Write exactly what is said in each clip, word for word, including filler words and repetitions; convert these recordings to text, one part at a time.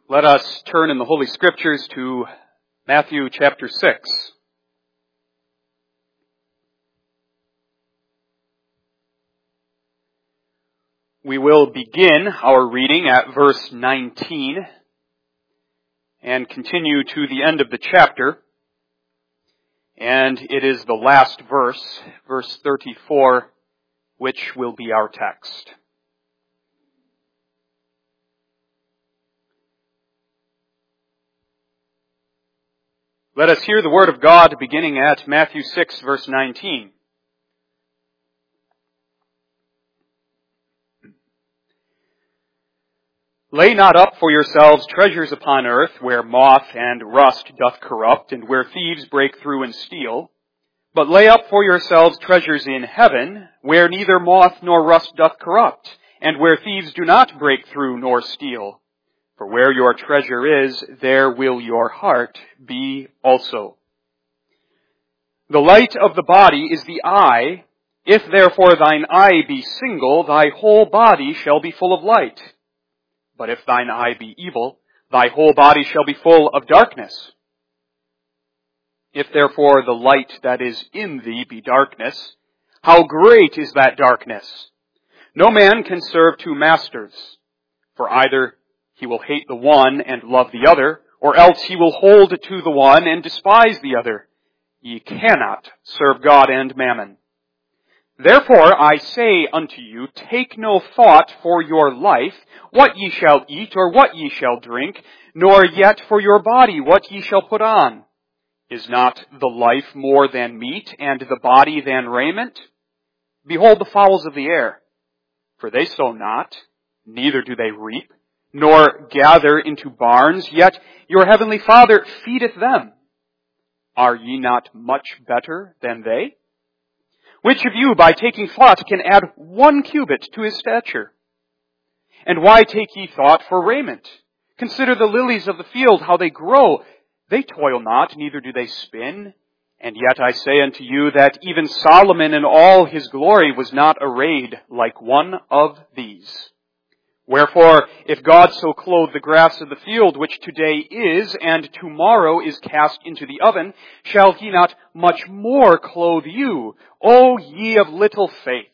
Let us turn in the Holy Scriptures to Matthew chapter six. We will begin our reading at verse nineteen and continue to the end of the chapter. And it is the last verse, verse thirty-four, which will be our text. Let us hear the word of God beginning at Matthew six, verse nineteen. Lay not up for yourselves treasures upon earth, where moth and rust doth corrupt, and where thieves break through and steal. But lay up for yourselves treasures in heaven, where neither moth nor rust doth corrupt, and where thieves do not break through nor steal. For where your treasure is, there will your heart be also. The light of the body is the eye. If therefore thine eye be single, thy whole body shall be full of light. But if thine eye be evil, thy whole body shall be full of darkness. If therefore the light that is in thee be darkness, how great is that darkness? No man can serve two masters, for either he will hate the one and love the other, or else he will hold to the one and despise the other. Ye cannot serve God and mammon. Therefore I say unto you, take no thought for your life, what ye shall eat or what ye shall drink, nor yet for your body what ye shall put on. Is not the life more than meat, and the body than raiment? Behold the fowls of the air, for they sow not, neither do they reap, nor gather into barns, yet your heavenly Father feedeth them. Are ye not much better than they? Which of you, by taking thought, can add one cubit to his stature? And why take ye thought for raiment? Consider the lilies of the field, how they grow. They toil not, neither do they spin. And yet I say unto you that even Solomon in all his glory was not arrayed like one of these. Wherefore, if God so clothe the grass of the field, which today is, and tomorrow is cast into the oven, shall he not much more clothe you, O ye of little faith?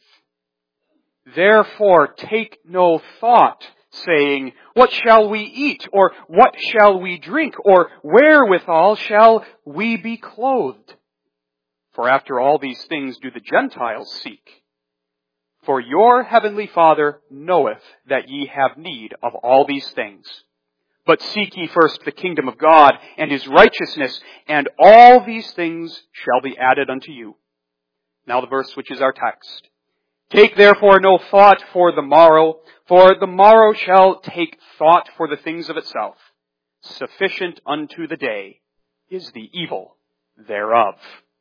Therefore take no thought, saying, what shall we eat, or what shall we drink, or wherewithal shall we be clothed? For after all these things do the Gentiles seek. For your heavenly Father knoweth that ye have need of all these things. But seek ye first the kingdom of God and his righteousness, and all these things shall be added unto you. Now the verse which is our text. Take therefore no thought for the morrow, for the morrow shall take thought for the things of itself. Sufficient unto the day is the evil thereof.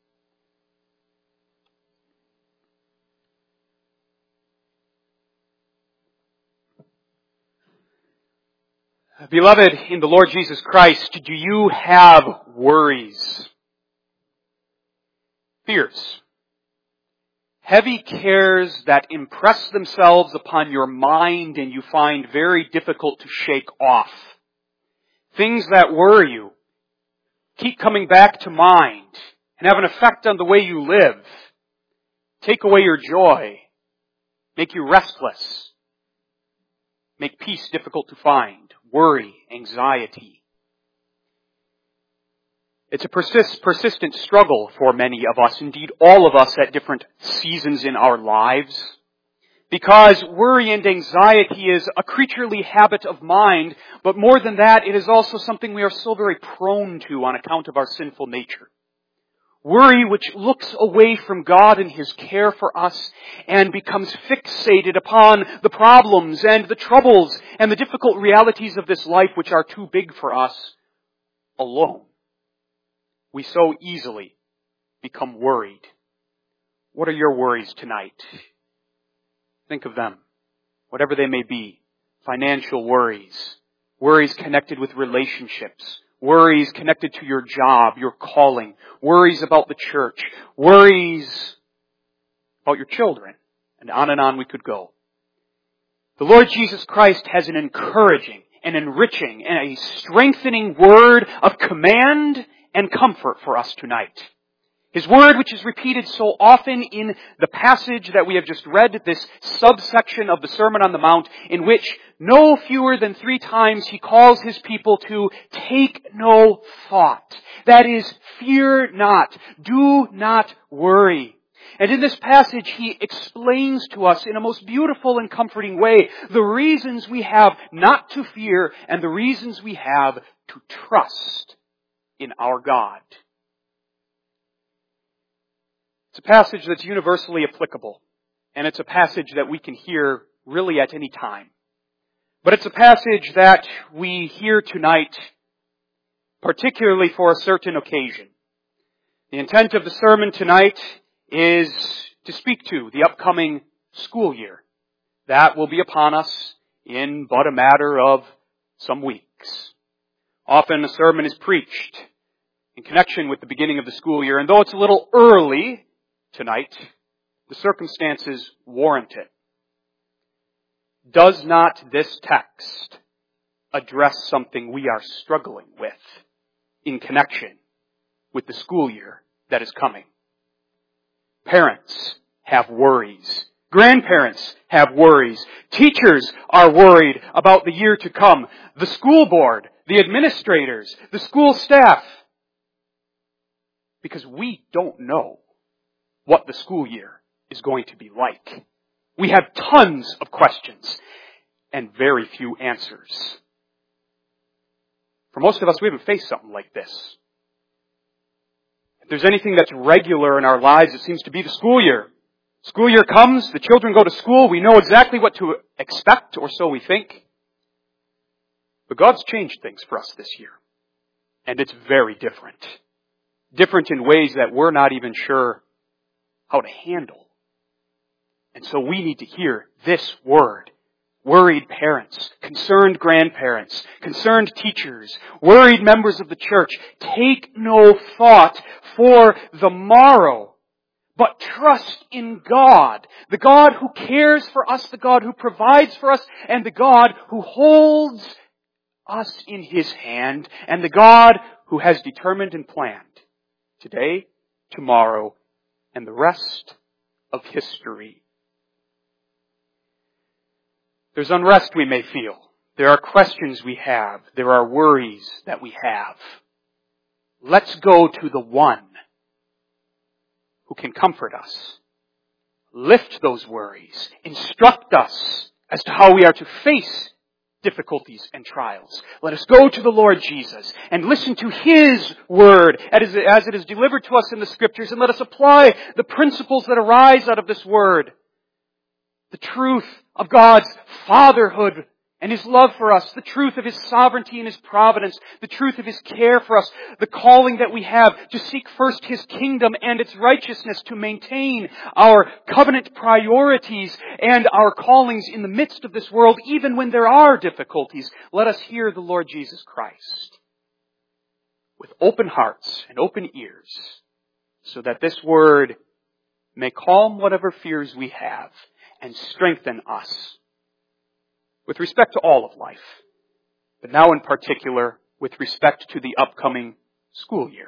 Beloved in the Lord Jesus Christ, do you have worries? Fears. Heavy cares that impress themselves upon your mind and you find very difficult to shake off. Things that worry you, keep coming back to mind and have an effect on the way you live. Take away your joy. Make you restless. Make peace difficult to find. Worry, anxiety. It's a persist, persistent struggle for many of us, indeed all of us at different seasons in our lives. Because worry and anxiety is a creaturely habit of mind, but more than that, it is also something we are so very prone to on account of our sinful nature. Worry which looks away from God and his care for us and becomes fixated upon the problems and the troubles and the difficult realities of this life which are too big for us alone. We so easily become worried. What are your worries tonight? Think of them, whatever they may be. Financial worries, worries connected with relationships, worries connected to your job, your calling, worries about the church, worries about your children, and on and on we could go. The Lord Jesus Christ has an encouraging and enriching and a strengthening word of command and comfort for us tonight. His word, which is repeated so often in the passage that we have just read, this subsection of the Sermon on the Mount, in which no fewer than three times he calls his people to take no thought. That is, fear not, do not worry. And in this passage, he explains to us in a most beautiful and comforting way the reasons we have not to fear and the reasons we have to trust in our God. It's a passage that's universally applicable, and it's a passage that we can hear really at any time. But it's a passage that we hear tonight particularly for a certain occasion. The intent of the sermon tonight is to speak to the upcoming school year. That will be upon us in but a matter of some weeks. Often a sermon is preached in connection with the beginning of the school year, and though it's a little early tonight, the circumstances warrant it. Does not this text address something we are struggling with in connection with the school year that is coming? Parents have worries. Grandparents have worries. Teachers are worried about the year to come. The school board, the administrators, the school staff. Because we don't know what the school year is going to be like. We have tons of questions and very few answers. For most of us, we haven't faced something like this. If there's anything that's regular in our lives, it seems to be the school year. School year comes, the children go to school, we know exactly what to expect, or so we think. But God's changed things for us this year. And it's very different. Different in ways that we're not even sure how to handle. And so we need to hear this word. Worried parents, concerned grandparents, concerned teachers, worried members of the church, take no thought for the morrow, but trust in God, the God who cares for us, the God who provides for us, and the God who holds us in His hand, and the God who has determined and planned today, tomorrow, and the rest of history. There's unrest we may feel. There are questions we have. There are worries that we have. Let's go to the one who can comfort us, lift those worries, instruct us as to how we are to face difficulties and trials. Let us go to the Lord Jesus and listen to His word as it is delivered to us in the Scriptures, and let us apply the principles that arise out of this word. The truth of God's fatherhood and His love for us, the truth of His sovereignty and His providence, the truth of His care for us, the calling that we have to seek first His kingdom and its righteousness, to maintain our covenant priorities and our callings in the midst of this world, even when there are difficulties. Let us hear the Lord Jesus Christ with open hearts and open ears, so that this word may calm whatever fears we have and strengthen us with respect to all of life, but now in particular with respect to the upcoming school year.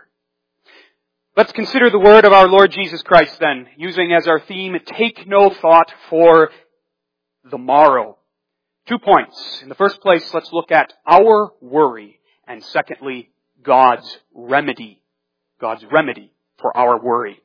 Let's consider the word of our Lord Jesus Christ then, using as our theme, take no thought for the morrow. Two points. In the first place, let's look at our worry, and secondly, God's remedy. God's remedy for our worry.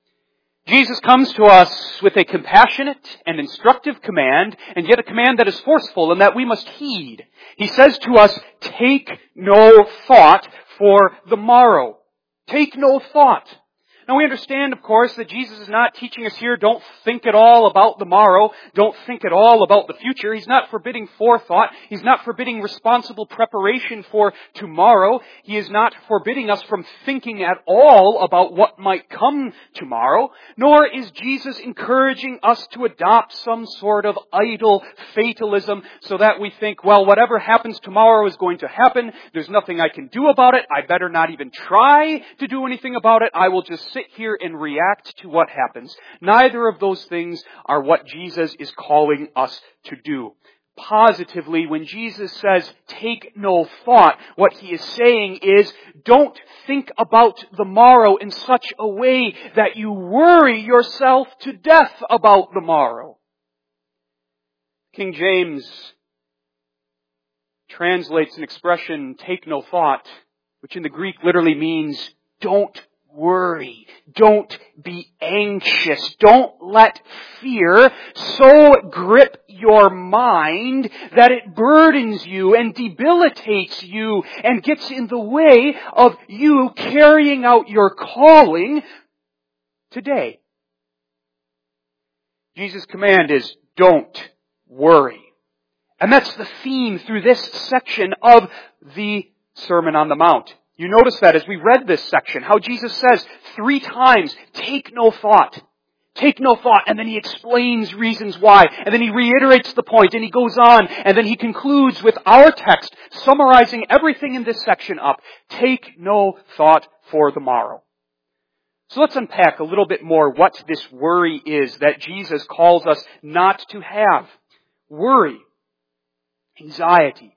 Jesus comes to us with a compassionate and instructive command, and yet a command that is forceful and that we must heed. He says to us, take no thought for the morrow. Take no thought. Now we understand, of course, that Jesus is not teaching us here, don't think at all about the morrow, don't think at all about the future. He's not forbidding forethought. He's not forbidding responsible preparation for tomorrow. He is not forbidding us from thinking at all about what might come tomorrow. Nor is Jesus encouraging us to adopt some sort of idle fatalism so that we think, well, whatever happens tomorrow is going to happen. There's nothing I can do about it. I better not even try to do anything about it. I will just sit here and react to what happens. Neither of those things are what Jesus is calling us to do. positively when Jesus says, take no thought. What he is saying is, don't think about the morrow in such a way that you worry yourself to death about the morrow. King James translates an expression, take no thought, which in the Greek literally means, don't worry. Don't be anxious. Don't let fear so grip your mind that it burdens you and debilitates you and gets in the way of you carrying out your calling today. Jesus' command is, don't worry. And that's the theme through this section of the Sermon on the Mount. You notice that as we read this section, how Jesus says three times, take no thought. Take no thought. And then he explains reasons why. And then he reiterates the point and he goes on. And then he concludes with our text, summarizing everything in this section up. Take no thought for the morrow. So let's unpack a little bit more what this worry is that Jesus calls us not to have. Worry. Anxiety.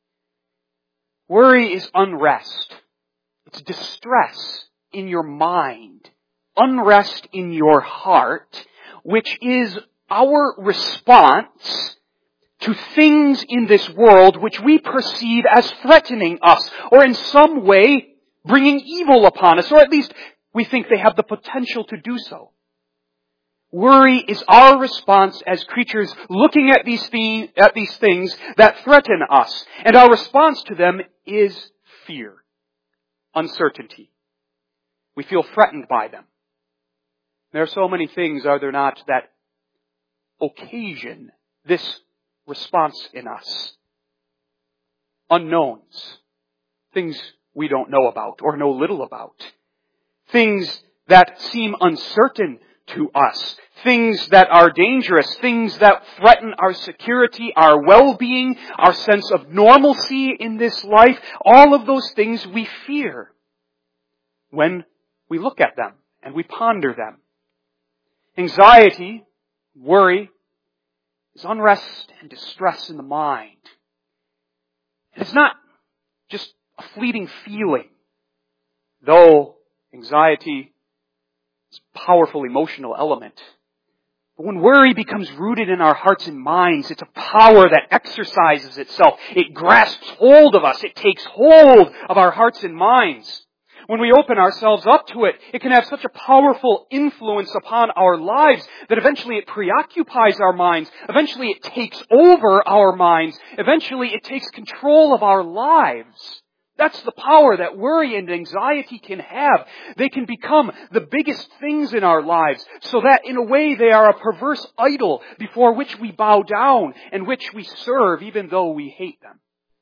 Worry is unrest. It's distress in your mind, unrest in your heart, which is our response to things in this world which we perceive as threatening us, or in some way bringing evil upon us, or at least we think they have the potential to do so. Worry is our response as creatures looking at these, th- at these things that threaten us, and our response to them is fear. Uncertainty. We feel threatened by them. There are so many things, are there not, that occasion this response in us. Unknowns. Things we don't know about or know little about. Things that seem uncertain to us. Things that are dangerous. Things that threaten our security, our well-being, our sense of normalcy in this life. All of those things we fear when we look at them and we ponder them. Anxiety, worry, is unrest and distress in the mind. And it's not just a fleeting feeling, though anxiety is a powerful emotional element. But when worry becomes rooted in our hearts and minds, it's a power that exercises itself. It grasps hold of us. It takes hold of our hearts and minds. When we open ourselves up to it, it can have such a powerful influence upon our lives that eventually it preoccupies our minds. Eventually it takes over our minds. Eventually it takes control of our lives. That's the power that worry and anxiety can have. They can become the biggest things in our lives, so that in a way they are a perverse idol before which we bow down and which we serve even though we hate them.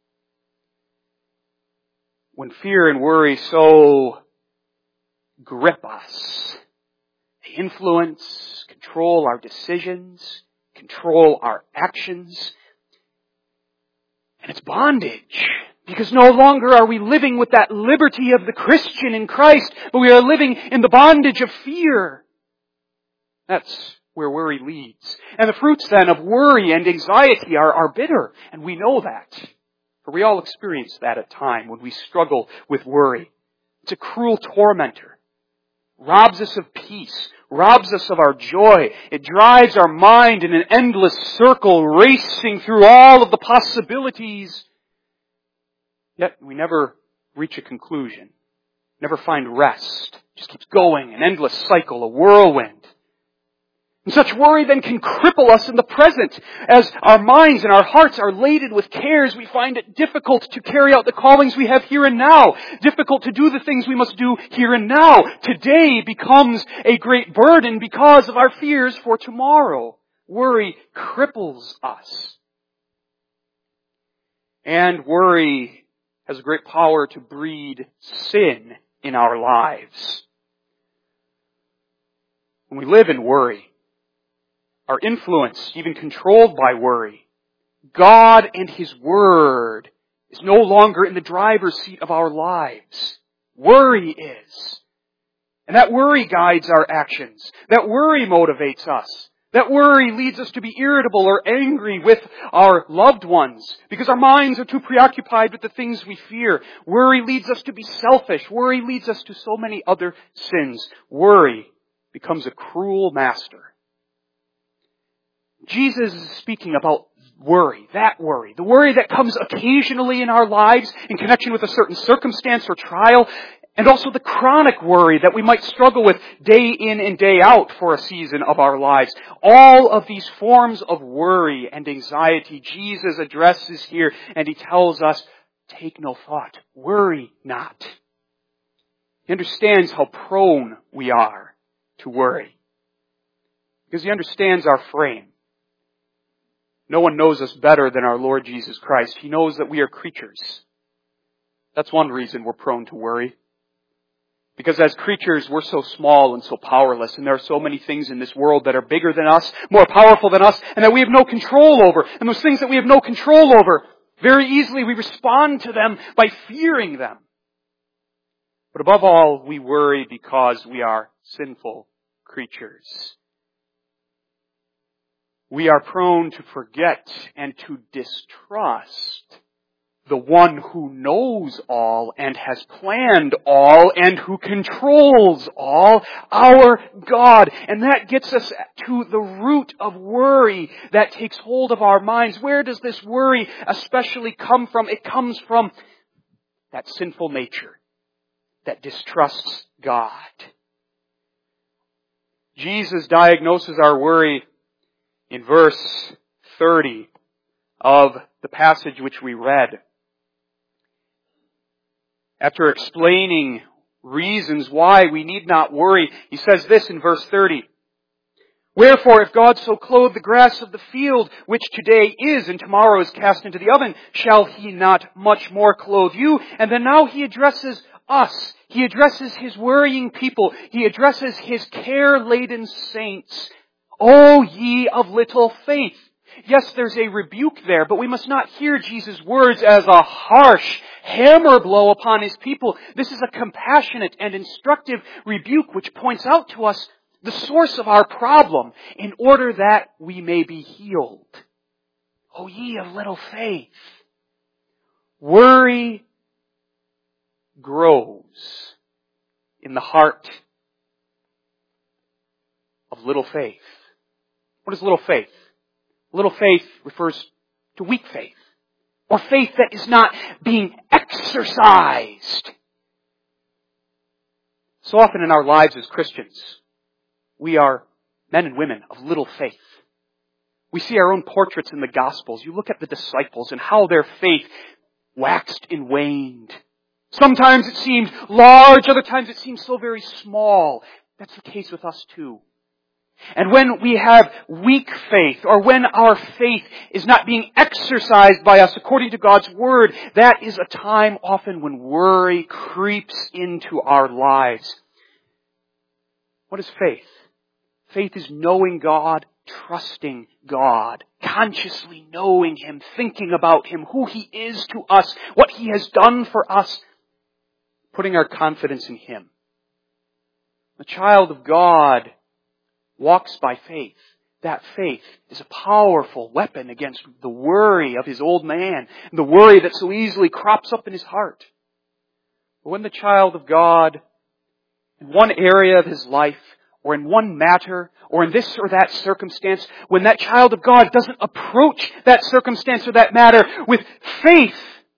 When fear and worry so grip us, they influence, control our decisions, control our actions, and it's bondage. Because no longer are we living with that liberty of the Christian in Christ, but we are living in the bondage of fear. That's where worry leads. And the fruits then of worry and anxiety are, are bitter, and we know that. For we all experience that at time when we struggle with worry. It's a cruel tormentor. Robs us of peace. Robs us of our joy. It drives our mind in an endless circle, racing through all of the possibilities. Yet we never reach a conclusion. Never find rest. It just keeps going, an endless cycle, a whirlwind. And such worry then can cripple us in the present. As our minds and our hearts are laden with cares, we find it difficult to carry out the callings we have here and now. Difficult to do the things we must do here and now. Today becomes a great burden because of our fears for tomorrow. Worry cripples us. And worry has a great power to breed sin in our lives. When we live in worry, are influenced, even controlled by worry, God and His Word is no longer in the driver's seat of our lives. Worry is. And that worry guides our actions. That worry motivates us. That worry leads us to be irritable or angry with our loved ones because our minds are too preoccupied with the things we fear. Worry leads us to be selfish. Worry leads us to so many other sins. Worry becomes a cruel master. Jesus is speaking about worry, that worry, the worry that comes occasionally in our lives in connection with a certain circumstance or trial, and also the chronic worry that we might struggle with day in and day out for a season of our lives. All of these forms of worry and anxiety Jesus addresses here, and He tells us, take no thought, worry not. He understands how prone we are to worry, because He understands our frame. No one knows us better than our Lord Jesus Christ. He knows that we are creatures. That's one reason we're prone to worry. Because as creatures, we're so small and so powerless, and there are so many things in this world that are bigger than us, more powerful than us, and that we have no control over. And those things that we have no control over, very easily we respond to them by fearing them. But above all, we worry because we are sinful creatures. We are prone to forget and to distrust the one who knows all and has planned all and who controls all, our God. And that gets us to the root of worry that takes hold of our minds. Where does this worry especially come from? It comes from that sinful nature that distrusts God. Jesus diagnoses our worry in verse thirty of the passage which we read. After explaining reasons why we need not worry, He says this in verse thirty. Wherefore, if God so clothe the grass of the field, which today is and tomorrow is cast into the oven, shall He not much more clothe you? And then now He addresses us. He addresses His worrying people. He addresses His care-laden saints. O ye of little faith. Yes, there's a rebuke there, but we must not hear Jesus' words as a harsh hammer blow upon His people. This is a compassionate and instructive rebuke which points out to us the source of our problem in order that we may be healed. O ye of little faith. Worry grows in the heart of little faith. What is little faith? Little faith refers to weak faith, or faith that is not being exercised. So often in our lives as Christians, we are men and women of little faith. We see our own portraits in the Gospels. You look at the disciples and how their faith waxed and waned. Sometimes it seemed large, other times it seemed so very small. That's the case with us too. And when we have weak faith, or when our faith is not being exercised by us according to God's Word, that is a time often when worry creeps into our lives. What is faith? Faith is knowing God, trusting God, consciously knowing Him, thinking about Him, who He is to us, what He has done for us, putting our confidence in Him. The child of God walks by faith. That faith is a powerful weapon against the worry of his old man, the worry that so easily crops up in his heart. But when the child of God, in one area of his life, or in one matter, or in this or that circumstance, when that child of God doesn't approach that circumstance or that matter with faith,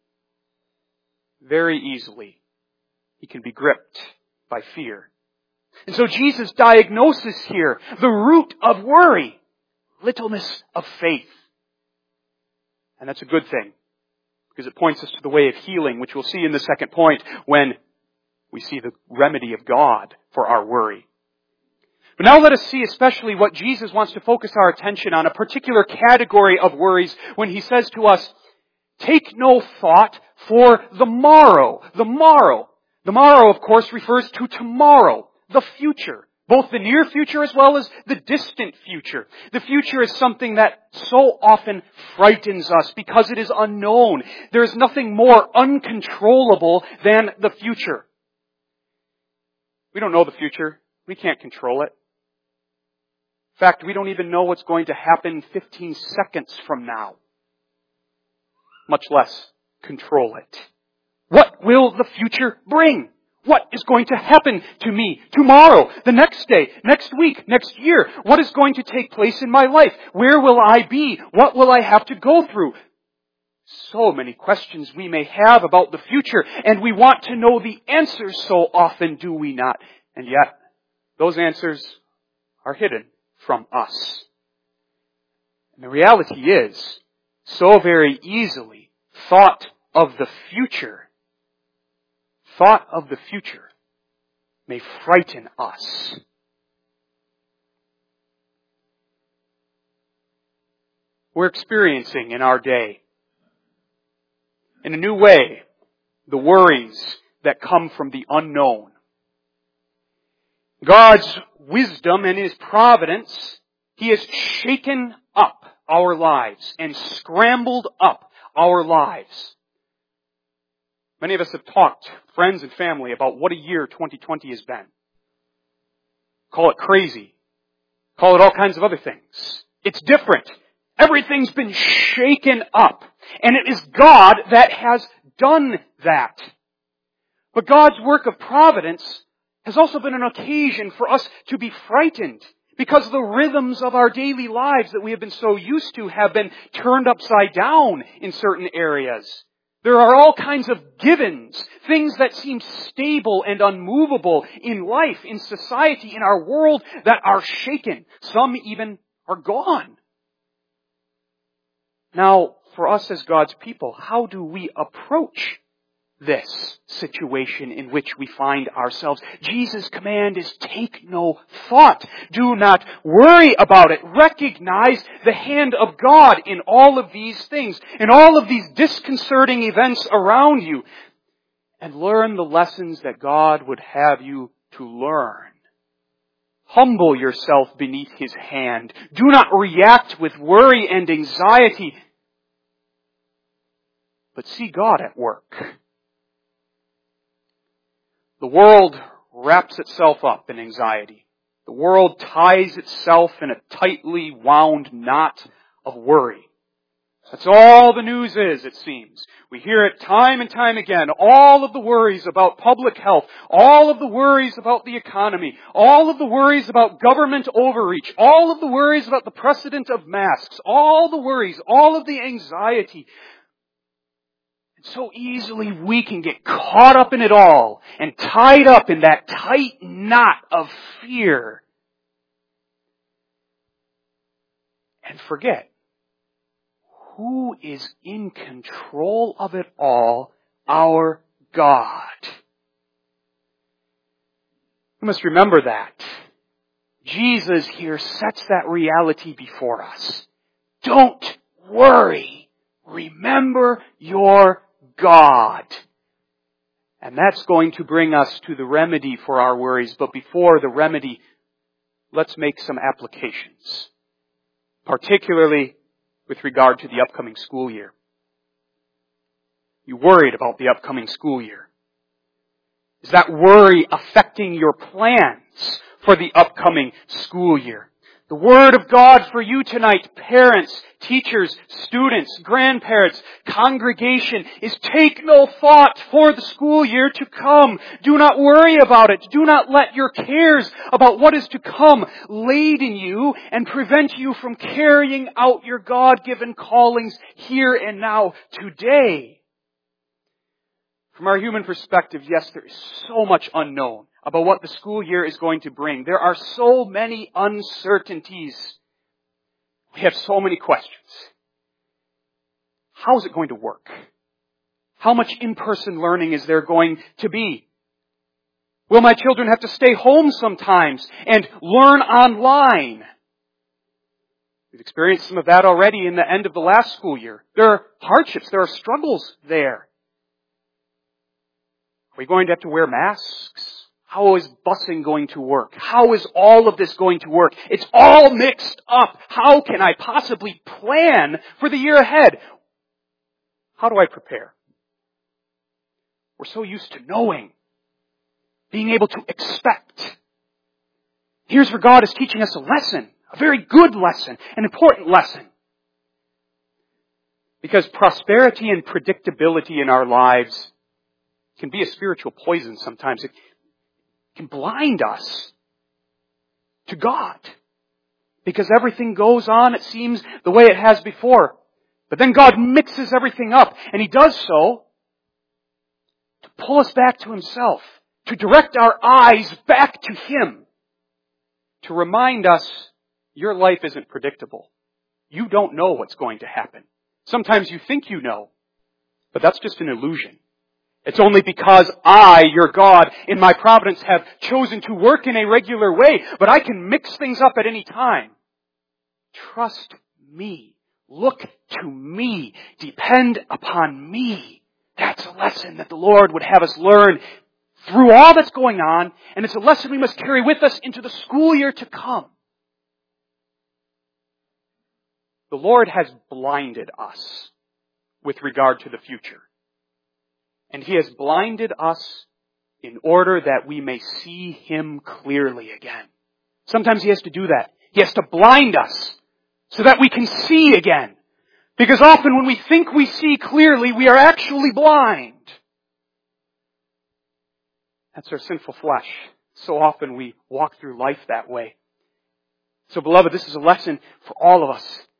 very easily he can be gripped by fear. And so Jesus diagnoses here the root of worry, littleness of faith. And that's a good thing, because it points us to the way of healing, which we'll see in the second point when we see the remedy of God for our worry. But now let us see especially what Jesus wants to focus our attention on, a particular category of worries when He says to us, take no thought for the morrow. The morrow. The morrow, of course, refers to tomorrow. The future, both the near future as well as the distant future. The future is something that so often frightens us because it is unknown. There is nothing more uncontrollable than the future. We don't know the future. We can't control it. In fact, we don't even know what's going to happen fifteen seconds from now, much less control it. What will the future bring? What is going to happen to me tomorrow, the next day, next week, next year? What is going to take place in my life? Where will I be? What will I have to go through? So many questions we may have about the future, and we want to know the answers so often, do we not? And yet, those answers are hidden from us. And the reality is, so very easily, thought of the future Thought of the future may frighten us. We're experiencing in our day, in a new way, the worries that come from the unknown. God's wisdom and His providence, He has shaken up our lives and scrambled up our lives. Many of us have talked, friends and family, about what a year twenty twenty has been. Call it crazy. Call it all kinds of other things. It's different. Everything's been shaken up. And it is God that has done that. But God's work of providence has also been an occasion for us to be frightened, because the rhythms of our daily lives that we have been so used to have been turned upside down in certain areas. There are all kinds of givens, things that seem stable and unmovable in life, in society, in our world, that are shaken. Some even are gone. Now, for us as God's people, how do we approach this situation in which we find ourselves? Jesus' command is take no thought. Do not worry about it. Recognize the hand of God in all of these things, in all of these disconcerting events around you, and learn the lessons that God would have you to learn. Humble yourself beneath His hand. Do not react with worry and anxiety, but see God at work. The world wraps itself up in anxiety. The world ties itself in a tightly wound knot of worry. That's all the news is, it seems. We hear it time and time again. All of the worries about public health, all of the worries about the economy, all of the worries about government overreach, all of the worries about the precedent of masks, all the worries, all of the anxiety. So easily we can get caught up in it all and tied up in that tight knot of fear and forget who is in control of it all, our God. We must remember that. Jesus here sets that reality before us. Don't worry. Remember your God. And that's going to bring us to the remedy for our worries. But before the remedy, let's make some applications, particularly with regard to the upcoming school year. You worried about the upcoming school year. Is that worry affecting your plans for the upcoming school year? The Word of God for you tonight, parents, teachers, students, grandparents, congregation, is take no thought for the school year to come. Do not worry about it. Do not let your cares about what is to come laden you and prevent you from carrying out your God-given callings here and now today. From our human perspective, yes, there is so much unknown about what the school year is going to bring. There are so many uncertainties. We have so many questions. How is it going to work? How much in-person learning is there going to be? Will my children have to stay home sometimes and learn online? We've experienced some of that already in the end of the last school year. There are hardships, there are struggles there. Are we going to have to wear masks? How is busing going to work? How is all of this going to work? It's all mixed up. How can I possibly plan for the year ahead? How do I prepare? We're so used to knowing, being able to expect. Here's where God is teaching us a lesson, A very good lesson, an important lesson. Because prosperity and predictability in our lives can be a spiritual poison sometimes. It can blind us to God. Because everything goes on, it seems, the way it has before. But then God mixes everything up, and He does so to pull us back to Himself, to direct our eyes back to Him, to remind us, your life isn't predictable. You don't know what's going to happen. Sometimes you think you know, but that's just an illusion. It's only because I, your God, in my providence have chosen to work in a regular way, but I can mix things up at any time. Trust me. Look to me. Depend upon me. That's a lesson that the Lord would have us learn through all that's going on, and it's a lesson we must carry with us into the school year to come. The Lord has blinded us with regard to the future. And He has blinded us in order that we may see Him clearly again. Sometimes He has to do that. He has to blind us so that we can see again. Because often when we think we see clearly, we are actually blind. That's our sinful flesh. So often we walk through life that way. So beloved, this is a lesson for all of us.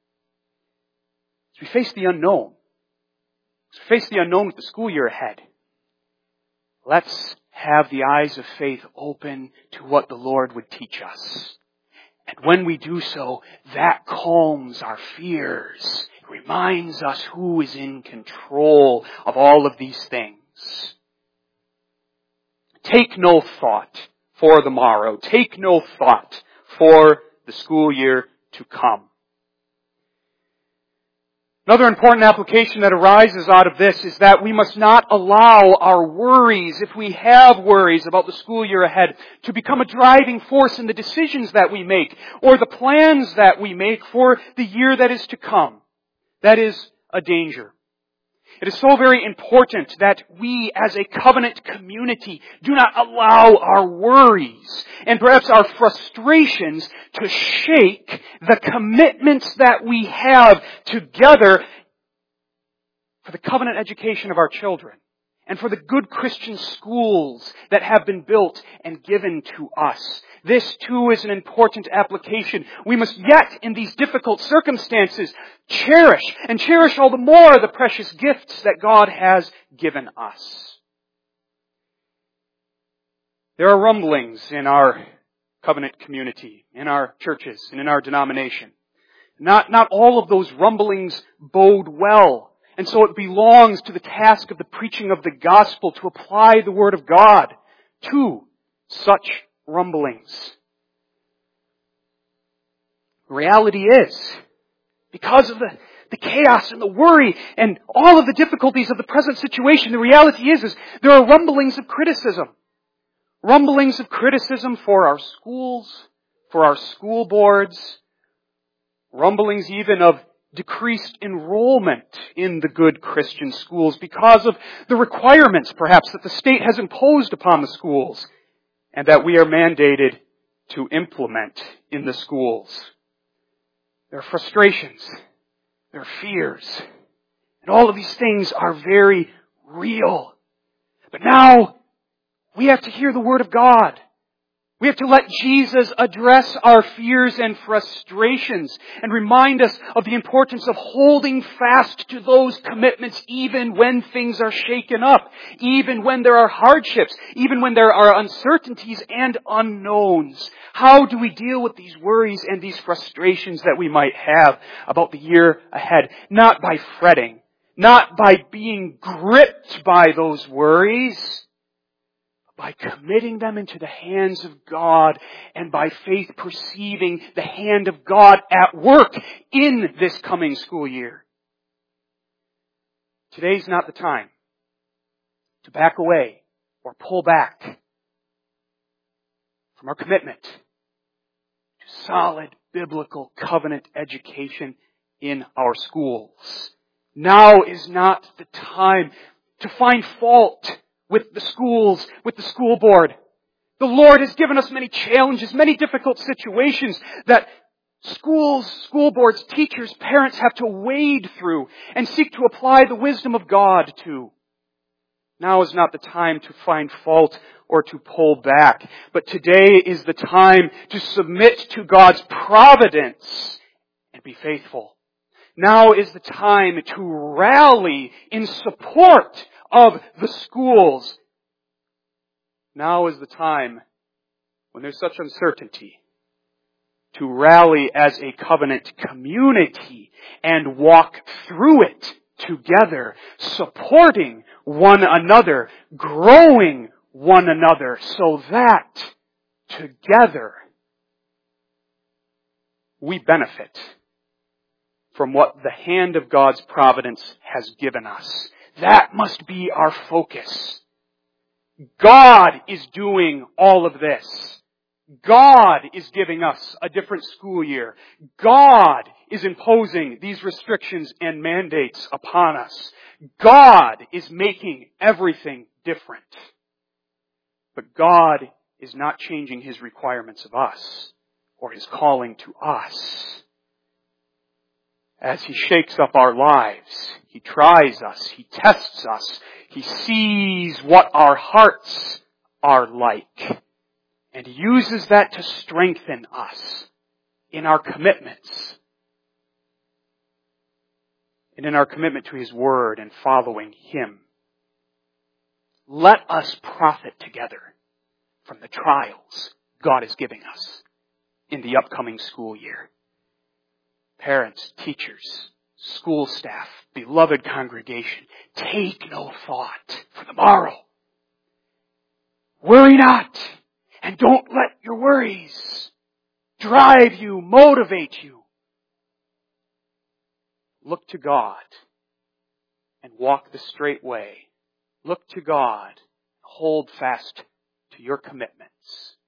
As we face the unknown, as we face the unknown with the school year ahead, let's have the eyes of faith open to what the Lord would teach us. And when we do so, that calms our fears. It reminds us who is in control of all of these things. Take no thought for the morrow. Take no thought for the school year to come. Another important application that arises out of this is that we must not allow our worries, if we have worries about the school year ahead, to become a driving force in the decisions that we make or the plans that we make for the year that is to come. That is a danger. It is so very important that we as a covenant community do not allow our worries and perhaps our frustrations to shake the commitments that we have together for the covenant education of our children and for the good Christian schools that have been built and given to us. This too is an important application. We must yet, in these difficult circumstances, cherish and cherish all the more the precious gifts that God has given us. There are rumblings in our covenant community, in our churches, and in our denomination. Not, not all of those rumblings bode well. And so it belongs to the task of the preaching of the gospel to apply the word of God to such rumblings. The reality is, because of the, the chaos and the worry and all of the difficulties of the present situation, the reality is, is there are rumblings of criticism. Rumblings of criticism for our schools, for our school boards, rumblings even of decreased enrollment in the good Christian schools because of the requirements, perhaps, that the state has imposed upon the schools and that we are mandated to implement in the schools. There are frustrations, there are fears, and all of these things are very real. But now, we have to hear the Word of God. We have to let Jesus address our fears and frustrations and remind us of the importance of holding fast to those commitments even when things are shaken up, even when there are hardships, even when there are uncertainties and unknowns. How do we deal with these worries and these frustrations that we might have about the year ahead? Not by fretting, not by being gripped by those worries, by committing them into the hands of God and by faith perceiving the hand of God at work in this coming school year. Today's not the time to back away or pull back from our commitment to solid biblical covenant education in our schools. Now is not the time to find fault with the schools, with the school board. The Lord has given us many challenges, many difficult situations that schools, school boards, teachers, parents have to wade through and seek to apply the wisdom of God to. Now is not the time to find fault or to pull back, but today is the time to submit to God's providence and be faithful. Now is the time to rally in support of the schools. Now is the time, when there's such uncertainty, to rally as a covenant community and walk through it together, supporting one another, growing one another, so that together we benefit from what the hand of God's providence has given us. That must be our focus. God is doing all of this. God is giving us a different school year. God is imposing these restrictions and mandates upon us. God is making everything different. But God is not changing His requirements of us or His calling to us. As He shakes up our lives, He tries us, He tests us, He sees what our hearts are like, and uses that to strengthen us in our commitments and in our commitment to His Word and following Him. Let us profit together from the trials God is giving us in the upcoming school year. Parents, teachers, school staff, beloved congregation, take no thought for the morrow. Worry not, and don't let your worries drive you, motivate you. Look to God and walk the straight way. Look to God. Hold fast to your commitments.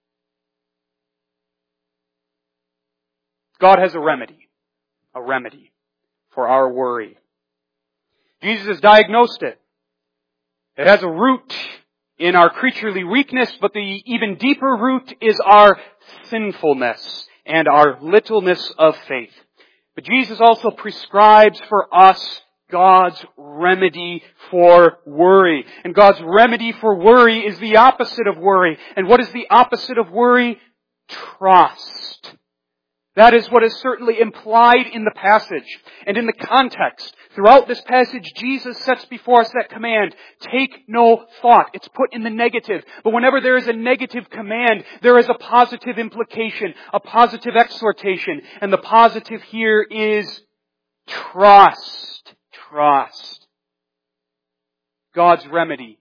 God has a remedy. A remedy for our worry. Jesus has diagnosed it. It has a root in our creaturely weakness, but the even deeper root is our sinfulness and our littleness of faith. But Jesus also prescribes for us God's remedy for worry. And God's remedy for worry is the opposite of worry. And what is the opposite of worry? Trust. That is what is certainly implied in the passage and in the context. Throughout this passage, Jesus sets before us that command, take no thought. It's put in the negative. But whenever there is a negative command, there is a positive implication, a positive exhortation. And the positive here is trust. Trust. God's remedy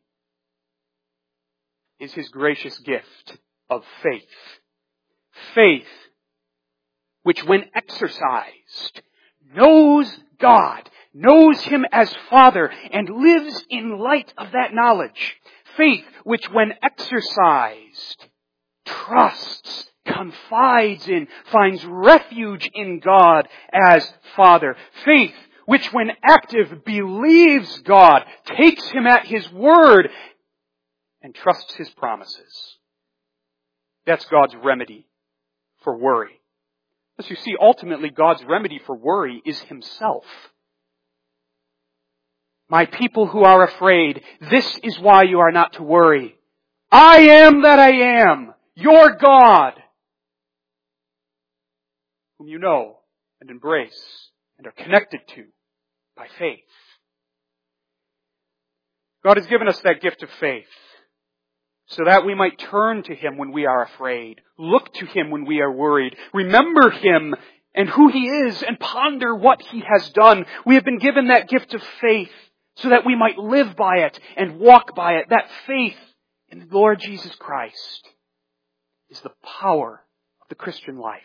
is His gracious gift of faith. Faith, which when exercised, knows God, knows Him as Father, and lives in light of that knowledge. Faith, which when exercised, trusts, confides in, finds refuge in God as Father. Faith, which when active, believes God, takes Him at His word, and trusts His promises. That's God's remedy for worry. As you see, ultimately, God's remedy for worry is Himself. My people who are afraid, this is why you are not to worry. I am that I am, your God, whom you know and embrace and are connected to by faith. God has given us that gift of faith, so that we might turn to Him when we are afraid, look to Him when we are worried, remember Him and who He is, and ponder what He has done. We have been given that gift of faith so that we might live by it and walk by it. That faith in the Lord Jesus Christ is the power of the Christian life.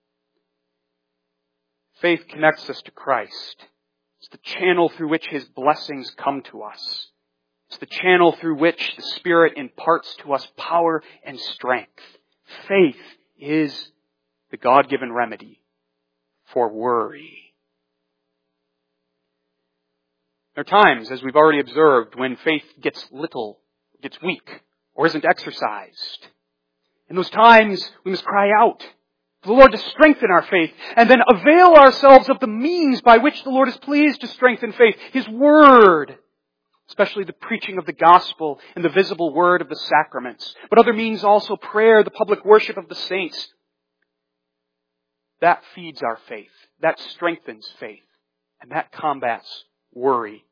Faith connects us to Christ. It's the channel through which His blessings come to us. It's the channel through which the Spirit imparts to us power and strength. Faith is the God-given remedy for worry. There are times, as we've already observed, when faith gets little, gets weak, or isn't exercised. In those times, we must cry out the Lord to strengthen our faith, and then avail ourselves of the means by which the Lord is pleased to strengthen faith. His Word, especially the preaching of the gospel and the visible word of the sacraments. But other means also prayer, the public worship of the saints. That feeds our faith. That strengthens faith. And that combats worry.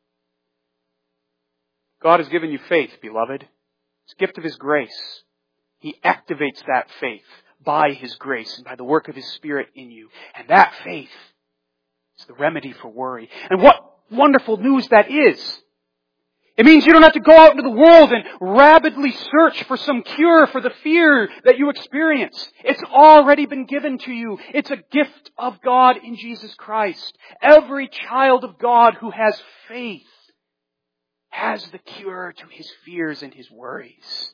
God has given you faith, beloved. It's a gift of His grace. He activates that faith by His grace and by the work of His Spirit in you. And that faith is the remedy for worry. And what wonderful news that is! It means you don't have to go out into the world and rabidly search for some cure for the fear that you experience. It's already been given to you. It's a gift of God in Jesus Christ. Every child of God who has faith has the cure to his fears and his worries.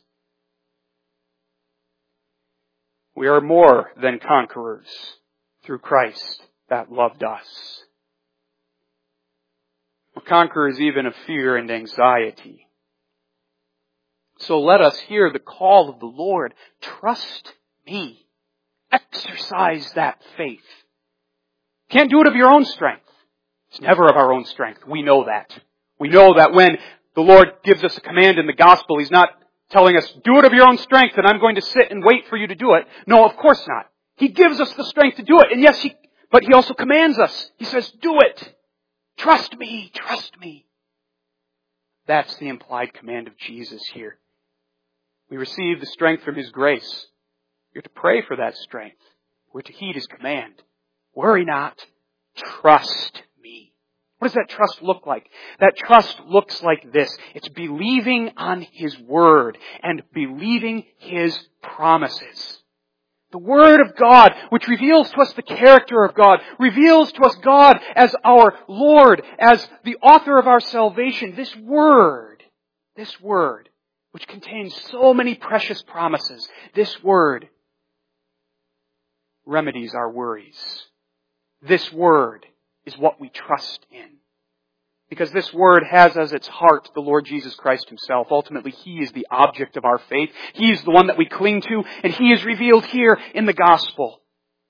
We are more than conquerors through Christ that loved us. We're conquerors even of fear and anxiety. So let us hear the call of the Lord. Trust me. Exercise that faith. Can't do it of your own strength. It's never of our own strength. We know that. We know that when the Lord gives us a command in the gospel, He's not telling us, do it of your own strength and I'm going to sit and wait for you to do it. No, of course not. He gives us the strength to do it. And yes, He, but He also commands us. He says, do it. Trust me, trust me. That's the implied command of Jesus here. We receive the strength from His grace. We're to pray for that strength. We're to heed His command. Worry not. Trust me. What does that trust look like? That trust looks like this. It's believing on His Word and believing His promises. The Word of God, which reveals to us the character of God, reveals to us God as our Lord, as the author of our salvation. This Word, this Word, which contains so many precious promises, this Word remedies our worries. This Word is what we trust in. Because this Word has as its heart the Lord Jesus Christ Himself. Ultimately, He is the object of our faith. He is the one that we cling to, and He is revealed here in the gospel.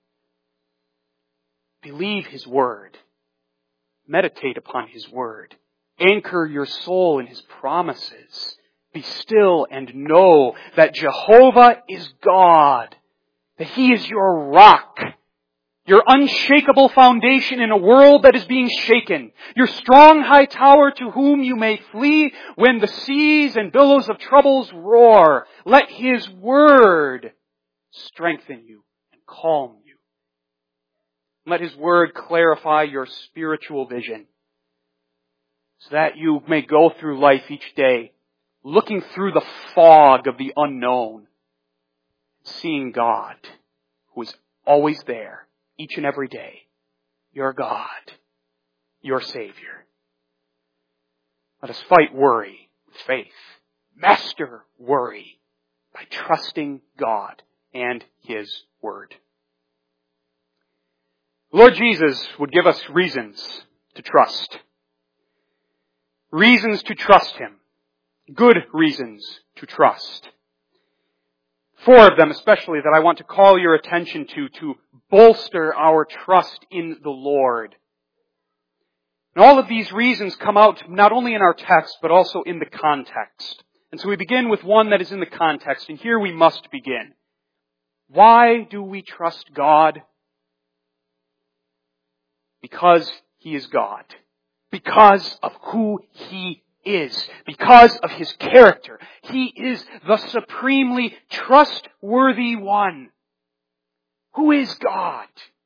Believe His Word. Meditate upon His Word. Anchor your soul in His promises. Be still and know that Jehovah is God, that He is your rock, your unshakable foundation in a world that is being shaken. Your strong high tower to whom you may flee when the seas and billows of troubles roar. Let His Word strengthen you and calm you. Let His Word clarify your spiritual vision so that you may go through life each day looking through the fog of the unknown, seeing God who is always there. Each and every day, your God, your Savior. Let us fight worry with faith. Master worry by trusting God and His Word. Lord Jesus would give us reasons to trust. Reasons to trust Him. Good reasons to trust. Four of them especially that I want to call your attention to, to bolster our trust in the Lord. And all of these reasons come out not only in our text, but also in the context. And so we begin with one that is in the context, and here we must begin. Why do we trust God? Because He is God. Because of who He is. Because of His character. He is the supremely trustworthy one. Who is God?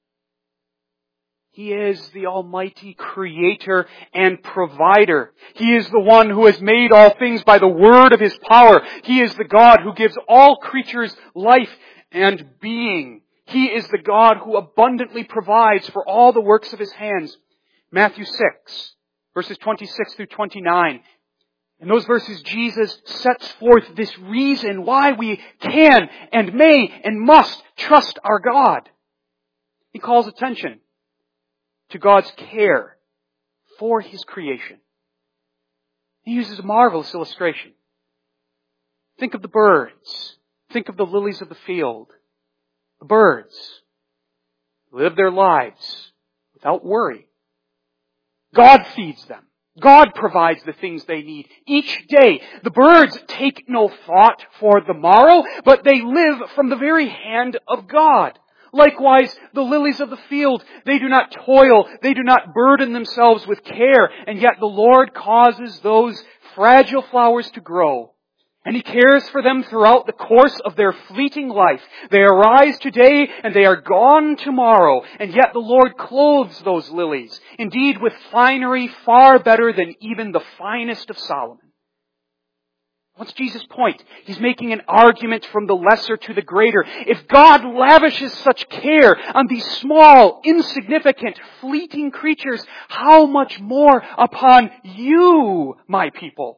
He is the Almighty Creator and Provider. He is the one who has made all things by the word of His power. He is the God who gives all creatures life and being. He is the God who abundantly provides for all the works of His hands. Matthew six, verses twenty-six through twenty-nine. In those verses, Jesus sets forth this reason why we can and may and must trust our God. He calls attention to God's care for His creation. He uses a marvelous illustration. Think of the birds. Think of the lilies of the field. The birds live their lives without worry. God feeds them. God provides the things they need each day. The birds take no thought for the morrow, but they live from the very hand of God. Likewise, the lilies of the field, they do not toil, they do not burden themselves with care, and yet the Lord causes those fragile flowers to grow. And He cares for them throughout the course of their fleeting life. They arise today and they are gone tomorrow. And yet the Lord clothes those lilies, indeed with finery far better than even the finest of Solomon. What's Jesus' point? He's making an argument from the lesser to the greater. If God lavishes such care on these small, insignificant, fleeting creatures, how much more upon you, my people?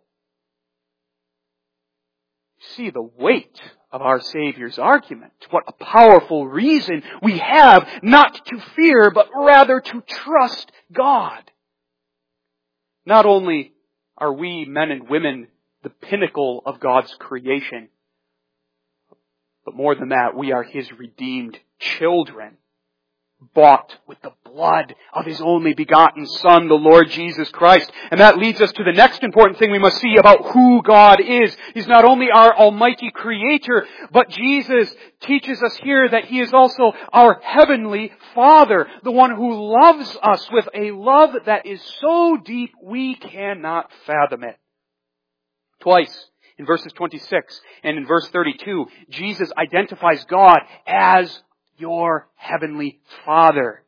See the weight of our Savior's argument. What a powerful reason we have not to fear, but rather to trust God. Not only are we men and women the pinnacle of God's creation, but more than that, we are His redeemed children, bought with the blood of His only begotten Son, the Lord Jesus Christ. And that leads us to the next important thing we must see about who God is. He's not only our almighty Creator, but Jesus teaches us here that He is also our heavenly Father, the one who loves us with a love that is so deep we cannot fathom it. Twice, in verses twenty-six and in verse thirty-two, Jesus identifies God as your heavenly Father.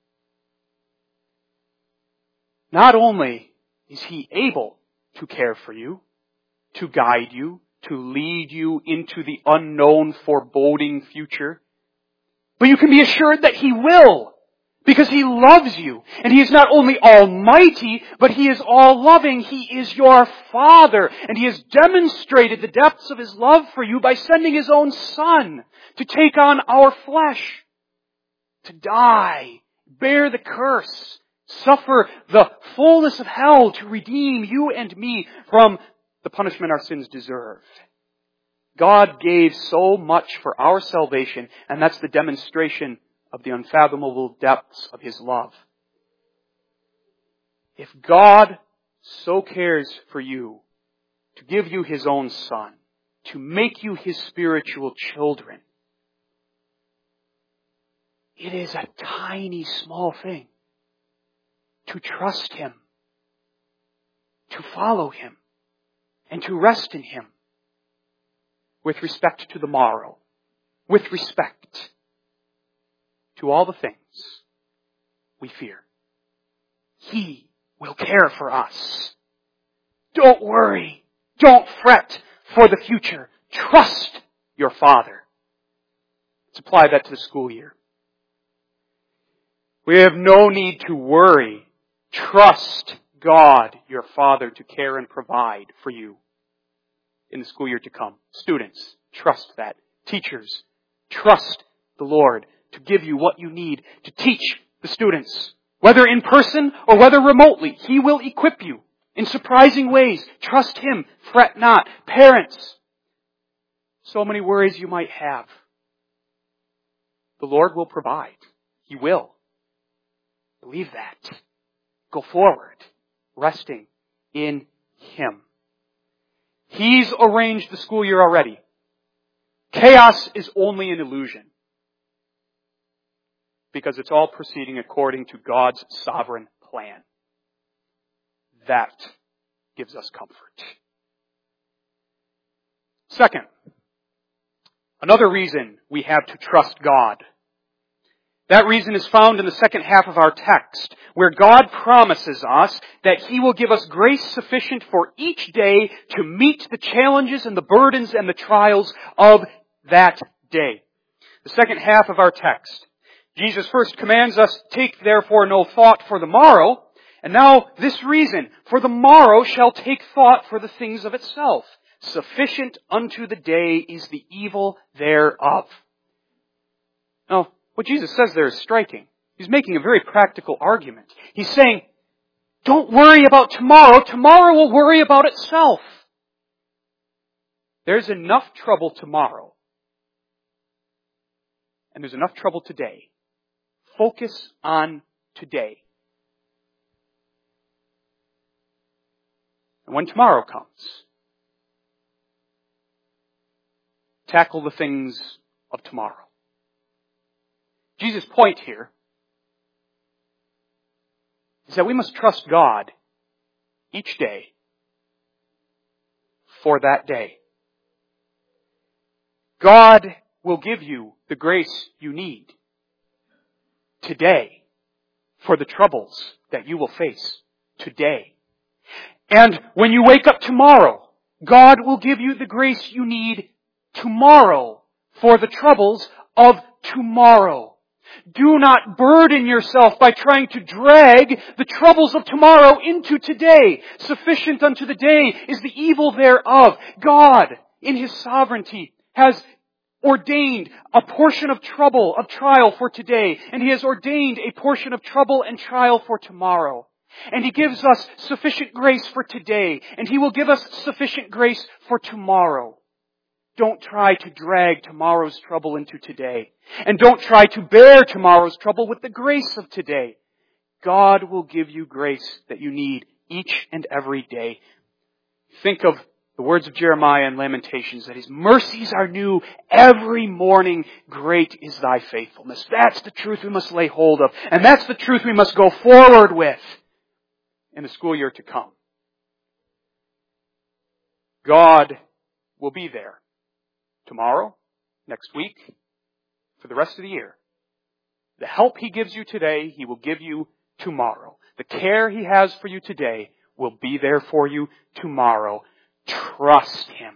Not only is He able to care for you, to guide you, to lead you into the unknown, foreboding future, but you can be assured that He will, because He loves you. And He is not only almighty, but He is all-loving. He is your Father, and He has demonstrated the depths of His love for you by sending His own Son to take on our flesh, to die, bear the curse, suffer the fullness of hell to redeem you and me from the punishment our sins deserve. God gave so much for our salvation, and that's the demonstration of the unfathomable depths of His love. If God so cares for you, to give you His own Son, to make you His spiritual children, it is a tiny, small thing to trust Him, to follow Him, and to rest in Him with respect to the morrow, with respect to all the things we fear. He will care for us. Don't worry. Don't fret for the future. Trust your Father. Let's apply that to the school year. We have no need to worry. Trust God, your Father, to care and provide for you in the school year to come. Students, trust that. Teachers, trust the Lord to give you what you need to teach the students. Whether in person or whether remotely, He will equip you in surprising ways. Trust Him. Fret not. Parents, so many worries you might have. The Lord will provide. He will. Believe that. Go forward, resting in Him. He's arranged the school year already. Chaos is only an illusion, because it's all proceeding according to God's sovereign plan. That gives us comfort. Second, another reason we have to trust God. That reason is found in the second half of our text, where God promises us that He will give us grace sufficient for each day to meet the challenges and the burdens and the trials of that day. The second half of our text. Jesus first commands us, take therefore no thought for the morrow, and now this reason, for the morrow shall take thought for the things of itself. Sufficient unto the day is the evil thereof. Now, what Jesus says there is striking. He's making a very practical argument. He's saying, don't worry about tomorrow. Tomorrow will worry about itself. There's enough trouble tomorrow. And there's enough trouble today. Focus on today. And when tomorrow comes, tackle the things of tomorrow. Jesus' point here is that we must trust God each day for that day. God will give you the grace you need today for the troubles that you will face today. And when you wake up tomorrow, God will give you the grace you need tomorrow for the troubles of tomorrow. Do not burden yourself by trying to drag the troubles of tomorrow into today. Sufficient unto the day is the evil thereof. God, in His sovereignty, has ordained a portion of trouble, of trial for today, and He has ordained a portion of trouble and trial for tomorrow. And He gives us sufficient grace for today, and He will give us sufficient grace for tomorrow. Don't try to drag tomorrow's trouble into today. And don't try to bear tomorrow's trouble with the grace of today. God will give you grace that you need each and every day. Think of the words of Jeremiah in Lamentations, that His mercies are new every morning. Great is Thy faithfulness. That's the truth we must lay hold of. And that's the truth we must go forward with in the school year to come. God will be there tomorrow, next week, for the rest of the year. The help He gives you today, He will give you tomorrow. The care He has for you today will be there for you tomorrow. Trust Him.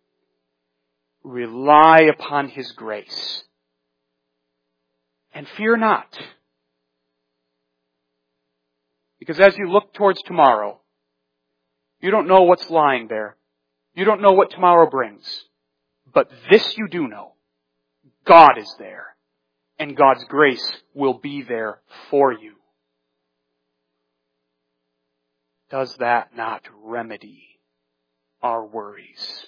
Rely upon His grace. And fear not. Because as you look towards tomorrow, you don't know what's lying there. You don't know what tomorrow brings. But this you do know. God is there. And God's grace will be there for you. Does that not remedy our worries?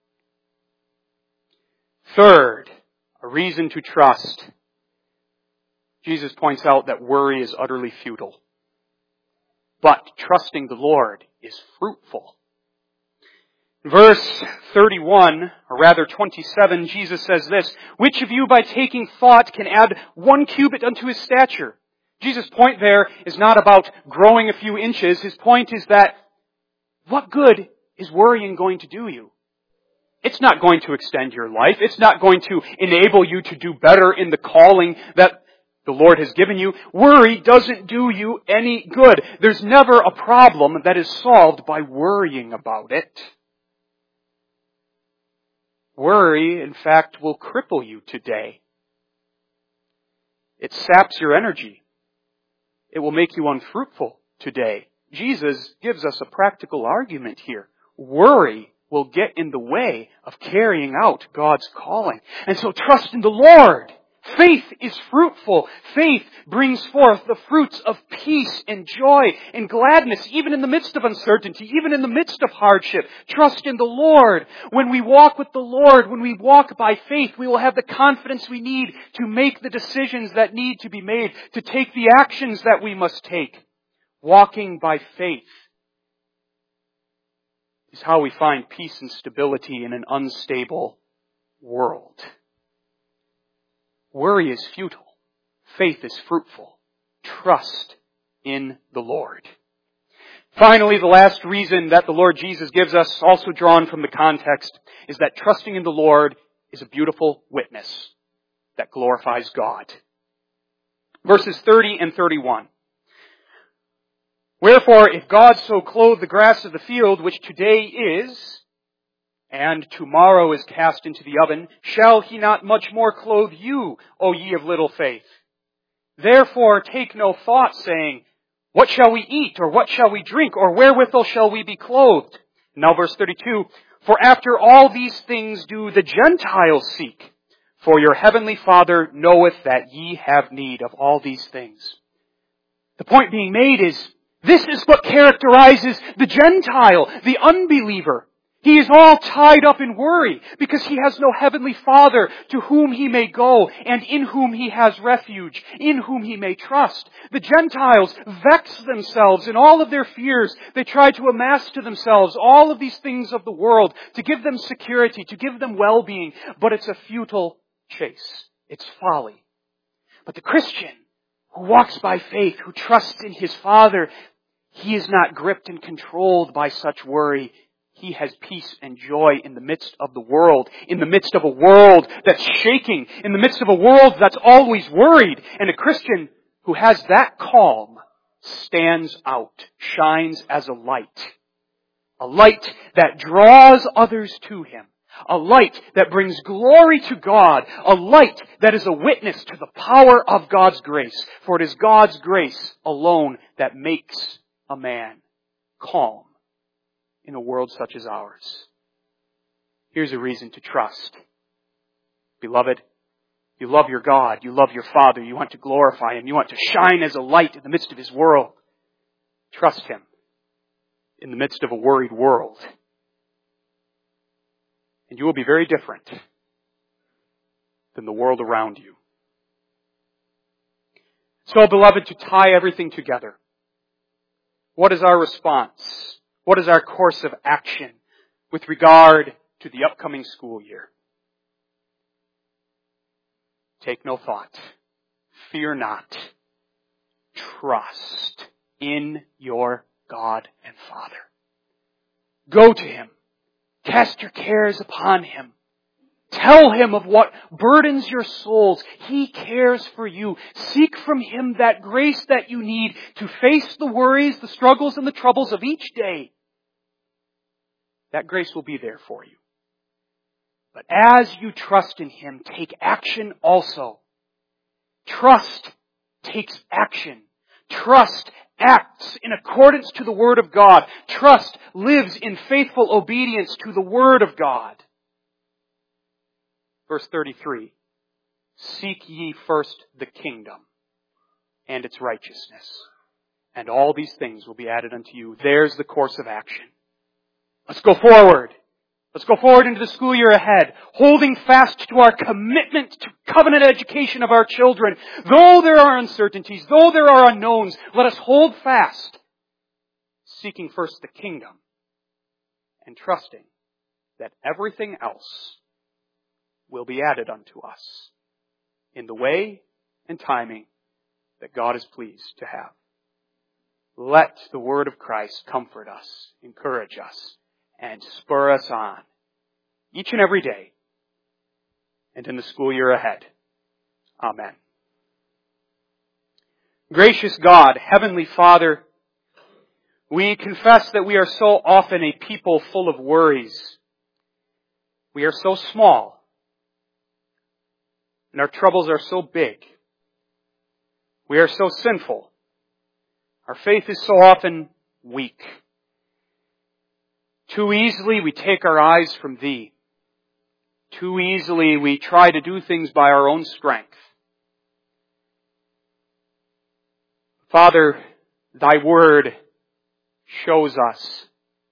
Third, a reason to trust. Jesus points out that worry is utterly futile. But trusting the Lord is fruitful. Verse thirty-one, or rather twenty-seven, Jesus says this, "Which of you by taking thought can add one cubit unto his stature?" Jesus' point there is not about growing a few inches. His point is that what good is worrying going to do you? It's not going to extend your life. It's not going to enable you to do better in the calling that the Lord has given you. Worry doesn't do you any good. There's never a problem that is solved by worrying about it. Worry, in fact, will cripple you today. It saps your energy. It will make you unfruitful today. Jesus gives us a practical argument here. Worry will get in the way of carrying out God's calling. And so trust in the Lord. Faith is fruitful. Faith brings forth the fruits of peace and joy and gladness, even in the midst of uncertainty, even in the midst of hardship. Trust in the Lord. When we walk with the Lord, when we walk by faith, we will have the confidence we need to make the decisions that need to be made, to take the actions that we must take. Walking by faith is how we find peace and stability in an unstable world. Worry is futile. Faith is fruitful. Trust in the Lord. Finally, the last reason that the Lord Jesus gives us, also drawn from the context, is that trusting in the Lord is a beautiful witness that glorifies God. Verses thirty and thirty-one. "Wherefore, if God so clothe the grass of the field, which today is, and tomorrow is cast into the oven, shall He not much more clothe you, O ye of little faith? Therefore take no thought, saying, What shall we eat, or what shall we drink, or wherewithal shall we be clothed?" Now verse thirty-two, "For after all these things do the Gentiles seek. For your heavenly Father knoweth that ye have need of all these things." The point being made is, this is what characterizes the Gentile, the unbeliever. He is all tied up in worry because he has no heavenly Father to whom he may go and in whom he has refuge, in whom he may trust. The Gentiles vex themselves in all of their fears. They try to amass to themselves all of these things of the world to give them security, to give them well-being, but it's a futile chase. It's folly. But the Christian who walks by faith, who trusts in his Father, he is not gripped and controlled by such worry. He has peace and joy in the midst of the world, in the midst of a world that's shaking, in the midst of a world that's always worried. And a Christian who has that calm stands out, shines as a light. A light that draws others to him. A light that brings glory to God. A light that is a witness to the power of God's grace. For it is God's grace alone that makes a man calm in a world such as ours. Here's a reason to trust. Beloved, you love your God, you love your Father, you want to glorify Him, you want to shine as a light in the midst of His world. Trust Him in the midst of a worried world. And you will be very different than the world around you. So, beloved, to tie everything together, what is our response? What is our course of action with regard to the upcoming school year? Take no thought. Fear not. Trust in your God and Father. Go to Him. Cast your cares upon Him. Tell Him of what burdens your souls. He cares for you. Seek from Him that grace that you need to face the worries, the struggles, and the troubles of each day. That grace will be there for you. But as you trust in Him, take action also. Trust takes action. Trust acts in accordance to the Word of God. Trust lives in faithful obedience to the Word of God. Verse thirty-three, seek ye first the kingdom and its righteousness, and all these things will be added unto you. There's the course of action. Let's go forward. Let's go forward into the school year ahead, holding fast to our commitment to covenant education of our children. Though there are uncertainties, though there are unknowns, let us hold fast, seeking first the kingdom and trusting that everything else will be added unto us in the way and timing that God is pleased to have. Let the word of Christ comfort us, encourage us, and spur us on each and every day and in the school year ahead. Amen. Gracious God, Heavenly Father, we confess that we are so often a people full of worries. We are so small, and our troubles are so big. We are so sinful. Our faith is so often weak. Too easily we take our eyes from Thee. Too easily we try to do things by our own strength. Father, Thy Word shows us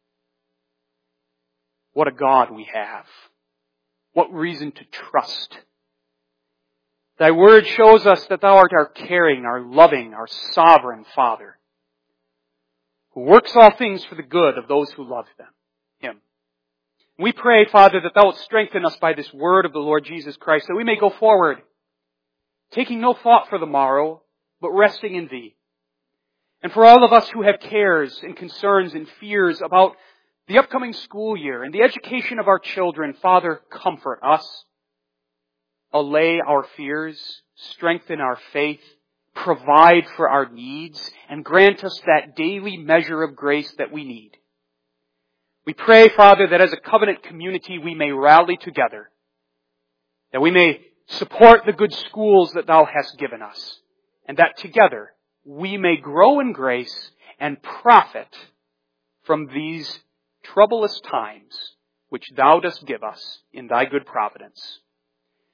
what a God we have. What reason to trust. Thy Word shows us that Thou art our caring, our loving, our sovereign Father, who works all things for the good of those who love them, Him. We pray, Father, that Thou wilt strengthen us by this word of the Lord Jesus Christ, that we may go forward, taking no thought for the morrow, but resting in Thee. And for all of us who have cares and concerns and fears about the upcoming school year and the education of our children, Father, comfort us. Allay our fears, strengthen our faith, provide for our needs, and grant us that daily measure of grace that we need. We pray, Father, that as a covenant community we may rally together, that we may support the good schools that Thou hast given us, and that together we may grow in grace and profit from these troublous times which Thou dost give us in Thy good providence.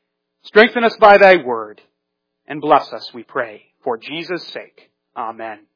Strengthen us by Thy word, and bless us, we pray, for Jesus' sake. Amen.